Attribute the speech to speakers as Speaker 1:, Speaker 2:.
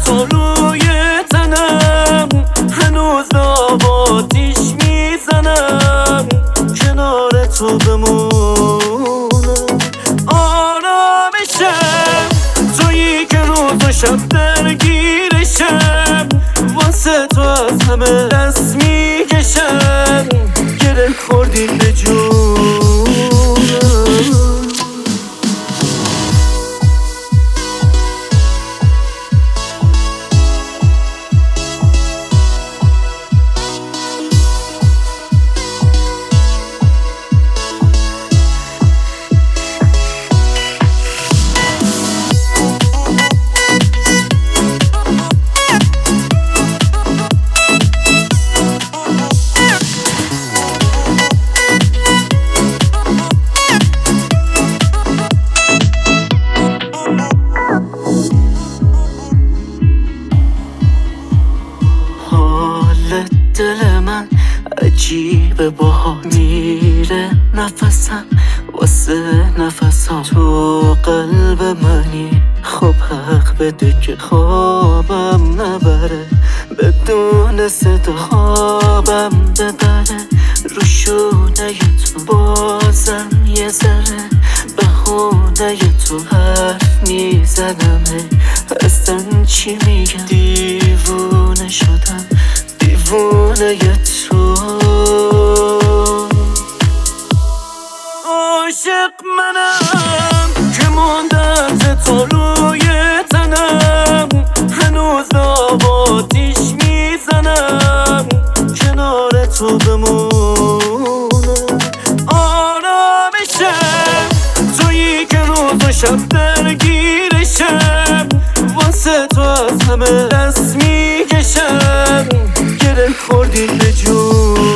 Speaker 1: تو روی تنم، هنوز آب آتیش میزنم کنار تو بمونم. آرامشم تویی که روز و شب درگیرشم، واسه تو از همه دست میکشم، گره خوردی به جونم. دل من عجیبه باها میره نفسم واسه نفسم، تو قلب منی خب حق بده که خوابم نبره، بدون صدا خوابم ببره، رو شونه تو بازم یه ذره بهونه تو حرف میزنم، اصلا چی میگم دیوونه شدم، دیوونه تو. عاشق منم که موندم تو روی تنم، هنوز آب آتیش میزنم کنار تو بمونم. آرامشم تویی که روز و شب درگیرشم، واسه تو از همه دست میکشم، گره خوردی به جون.